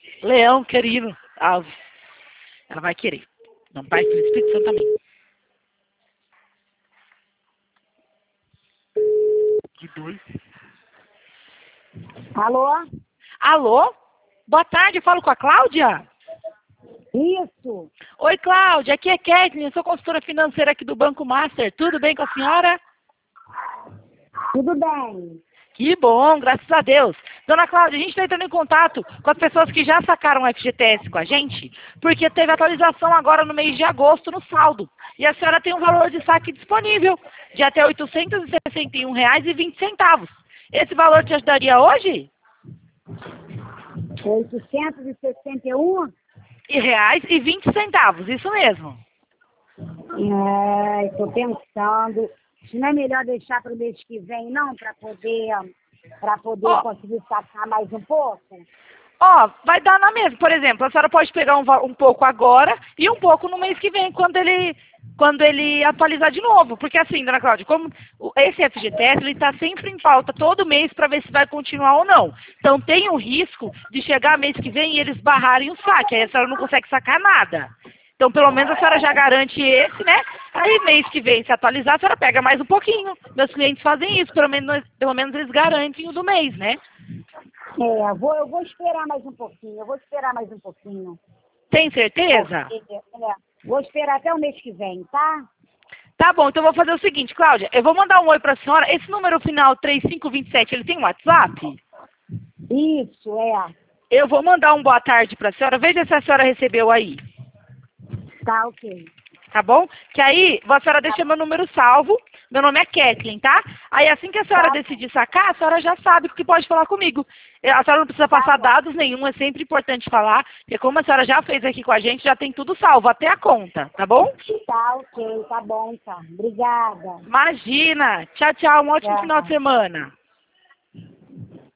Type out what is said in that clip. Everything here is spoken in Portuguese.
Leão querido. Ave. Ela vai querer. Não, Pai, Filho e Espírito Santo também. Que dois. Alô? Alô? Boa tarde, eu falo com a Cláudia? Isso. Oi, Cláudia, aqui é Kathleen, eu sou consultora financeira aqui do Banco Master. Tudo bem com a senhora? Tudo bem. Que bom, graças a Deus. Dona Cláudia, a gente está entrando em contato com as pessoas que já sacaram o FGTS com a gente, porque teve atualização agora no mês de agosto no saldo. E a senhora tem um valor de saque disponível de até R$ 861,20. Esse valor te ajudaria hoje? 861? E reais e 20 centavos, isso mesmo. Estou pensando. Se não é melhor deixar para o mês que vem, não? Para poder conseguir sacar mais um pouco? Vai dar na mesma. Por exemplo, a senhora pode pegar um pouco agora e um pouco no mês que vem, quando ele atualizar de novo. Porque assim, dona Cláudia, como esse FGTS, ele está sempre em pauta todo mês para ver se vai continuar ou não. Então tem o risco de chegar mês que vem e eles barrarem o saque. Aí a senhora não consegue sacar nada. Então, pelo menos a senhora já garante esse, né? Aí, mês que vem, se atualizar, a senhora pega mais um pouquinho. Meus clientes fazem isso, pelo menos eles garantem o do mês, né? Eu vou esperar mais um pouquinho. Tem certeza? Vou esperar até o mês que vem, tá? Tá bom, então eu vou fazer o seguinte, Cláudia. Eu vou mandar um oi pra senhora. Esse número final 3527, ele tem WhatsApp? Isso, Eu vou mandar um boa tarde pra senhora. Veja se a senhora recebeu aí. Tá, ok. Tá bom? Que aí, a senhora deixa meu número salvo. Meu nome é Kathleen, tá? Aí, assim que a senhora decidir sacar, a senhora já sabe que pode falar comigo. A senhora não precisa passar dados nenhum, é sempre importante falar, porque como a senhora já fez aqui com a gente, já tem tudo salvo, até a conta, tá bom? Tá, ok, tá bom, tá. Obrigada. Imagina! Tchau, tchau, um ótimo final de semana.